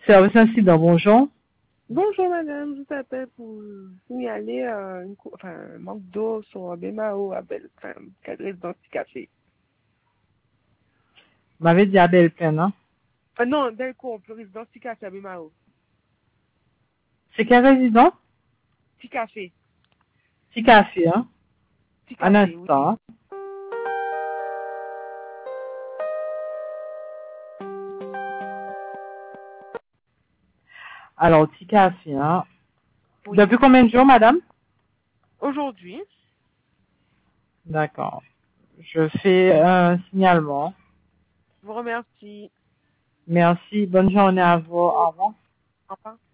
Service incident, bonjour. Bonjour madame, je vous appelle pour signaler un manque d'eau sur Bemao à résidence café. Vous m'avez dit à Belpen, hein? Non, Delco, pour résidence café à Bemao. C'est quel résident? Petit café. Petit café, hein? Petit Un café, oui. instant. Alors, petit café, hein? Oui. Depuis combien de jours, madame? Aujourd'hui, D'accord. Je fais un signalement. je vous remercie. Merci. Bonne journée à vous. Au revoir. Au revoir.